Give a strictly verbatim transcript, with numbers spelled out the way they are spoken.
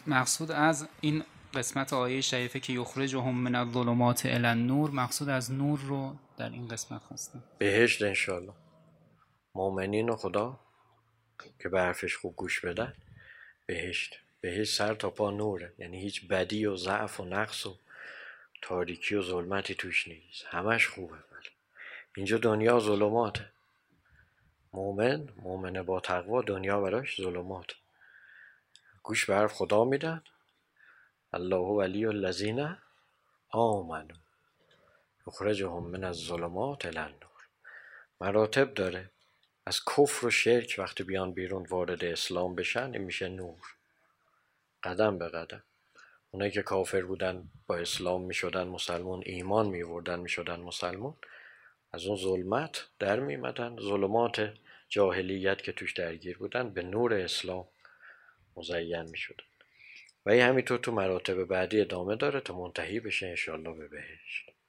مقصود از این قسمت آیه شریفه که یخرجهم من الظلمات الی النور، مقصود از نور رو در این قسمت هستم. بهشت انشالله. مؤمنین و خدا که به حرفش خوب گوش بدن، بهشت. بهشت سر تا پا نوره، یعنی هیچ بدی و ضعف و نقص و تاریکی و ظلمتی توش نیست، همش خوبه. ولی اینجا دنیا ظلماته. مؤمن مؤمن با تقوا دنیا براش ظلمات. گوش به حرف خدا میدن. الله ولی الذین آمنوا یخرجهم من الظلمات الی النور. مراتب داره. از کفر و شرک وقتی بیان بیرون وارد اسلام بشن، این میشه نور. قدم به قدم. اونایی که کافر بودن با اسلام میشدن مسلمان، ایمان میوردن میشدن مسلمان، از اون ظلمت در میمدن، ظلمات جاهلیت که توش درگیر بودن به نور اسلام مزین میشدن. و این همینطور تو مراتب بعدی ادامه داره تا منتهی بشه انشالله به بهشت.